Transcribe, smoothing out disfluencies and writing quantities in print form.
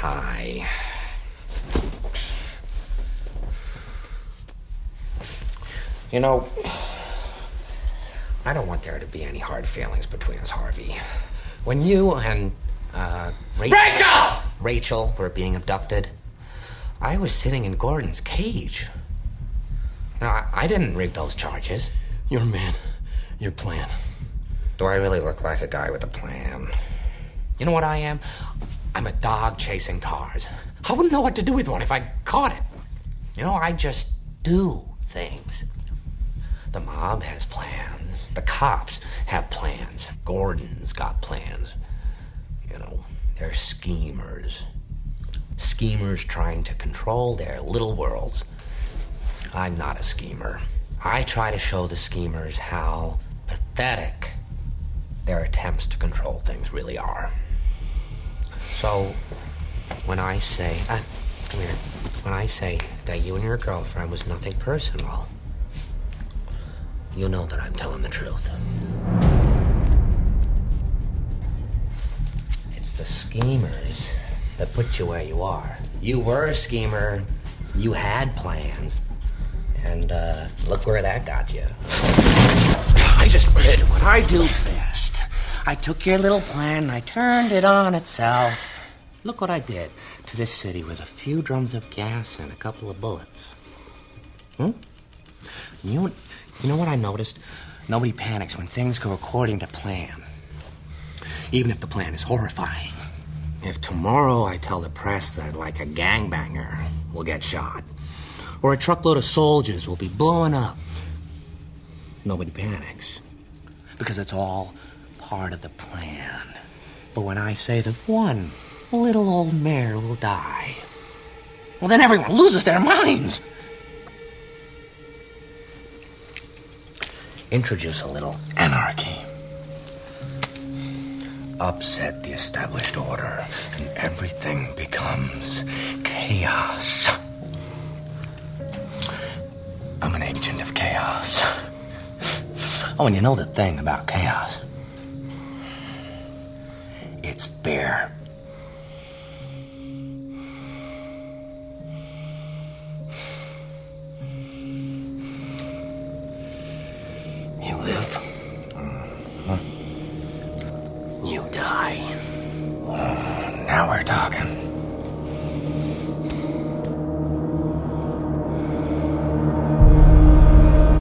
Hi. You know, I don't want there to be any hard feelings between us, Harvey. When you and, Rachel were being abducted, I was sitting in Gordon's cage. Now, I didn't rig those charges. Your man. Your plan. Do I really look like a guy with a plan? You know what I am? I'm a dog chasing cars. I wouldn't know what to do with one if I caught it. You know, I just do things. The mob has plans. The cops have plans. Gordon's got plans. You know, they're schemers. Schemers trying to control their little worlds. I'm not a schemer. I try to show the schemers how pathetic their attempts to control things really are. So, when I say... come here. When I say that you and your girlfriend was nothing personal, you know that I'm telling the truth. It's the schemers that put you where you are. You were a schemer. You had plans. And, look where that got you. I just did what I do best. I took your little plan and I turned it on itself. Look what I did to this city with a few drums of gas and a couple of bullets. You know what I noticed? Nobody panics when things go according to plan. Even if the plan is horrifying. If tomorrow I tell the press that, like, a gangbanger will get shot, or a truckload of soldiers will be blown up, nobody panics. Because it's all part of the plan. But when I say that one little old mare will die, well, then everyone loses their minds. Introduce a little anarchy. Upset the established order, and everything becomes chaos. I'm an agent of chaos. Oh, and you know the thing about chaos? It's bear. You live. You die. Now we're talking.